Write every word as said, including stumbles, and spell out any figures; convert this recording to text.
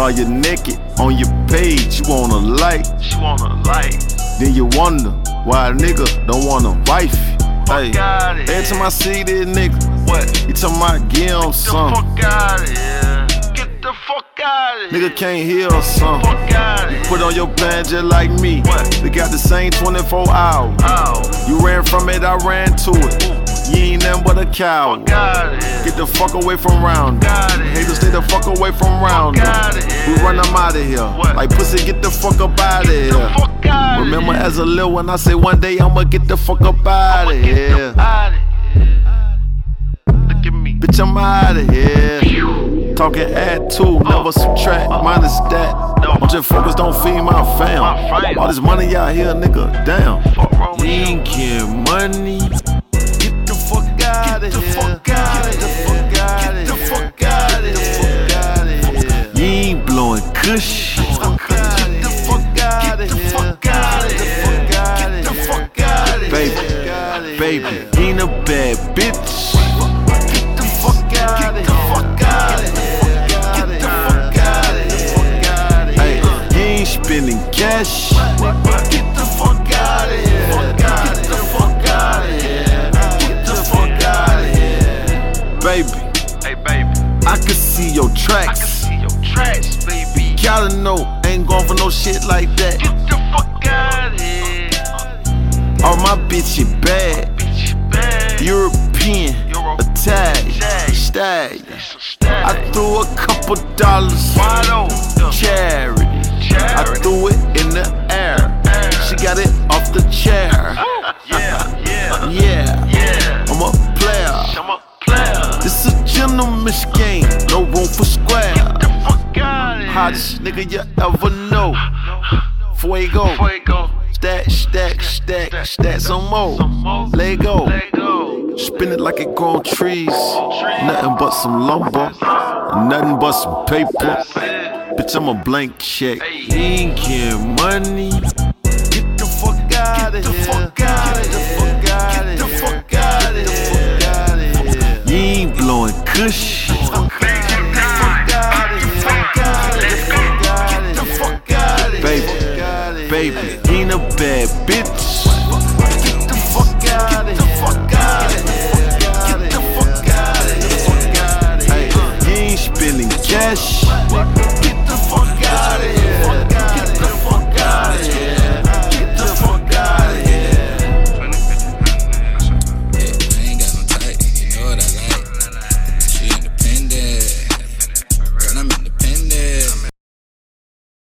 saw you naked on your page, you wanna like. She wanna like. Then you wonder why a nigga don't wanna wife you. Hey, Fuck every time I see this nigga, What? he talking about give him Get the some. fuck out of here. Get the fuck out of here. Nigga can't hear some. Fuck out of here. Put on your plan just like me. What? We got the same twenty-four hours. Ow. You ran from it, I ran to it. You ain't nothing but a coward. Fuck out of here. Get the fuck away from round. Fuck outta here. Haters stay the fuck away from round. Fuck outta here. We run them out of here. What? Like pussy, get the fuck up out of Get the here. fuck out of Remember here. as a little one, I say one day I'ma get the fuck up out of I'ma get here. the out of here. Look at me. Bitch, I'm out of here. Talking add two, never subtract, minus that. No. I'm just focused, don't feed my fam. My fam. All this money out here, nigga, damn. Fuck wrong You with you? ain't getting money. Get the fuck out of the here. fuck outta Get the here. fuck out Get of the here. fuck outta Get the here. fuck out of here. You ain't blowing kush. Get the fuck out of Get the here. fuck outta Get the here. fuck out Get of the here. fuck outta here. Baby, baby, you ain't a bad bitch. Get the fuck out of Get the fuck outta here. Get the fuck outta here. Hey, you ain't spending cash. Get the fuck outta here. Get the fuck outta here. Get the fuck outta here. Baby, Hey baby, I can see your I can tracks. see your tracks, baby. Gotta know, ain't going for no shit like that. Get the fuck outta here. All my bitch is bad. Bitch, bad. European, Euro- Italian, Italian. stag. So stack. I threw a couple dollars. Wide open. Charity. I Charity. threw it in the air. Air. She got it off the chair. Yeah, yeah, Yeah, yeah. I'm a player. I'm a player. This a gentleman's game, no room for square. Get the fuck outta here. Hottest nigga you ever know. Fuego. Fuego. Stack, stack, stack, stack some more. Some more. Let go. Let go. Spin it like it grown trees. Nothing but some lumber. Nothing but some paper. That's it. Bitch, I'm a blank check. Hey. You ain't getting money. Get the fuck out of the here. fuck outta Get the here. fuck out of Get the here. fuck outta Get the here. fuck outta here. You ain't blowing kush. Get the fuck outta here. Let's go. Get the fuck outta here. Baby, baby, you ain't a bad bitch. Get the fuck outta here. Get the fuck outta here. Get the fuck outta here. Hey, you ain't spending cash.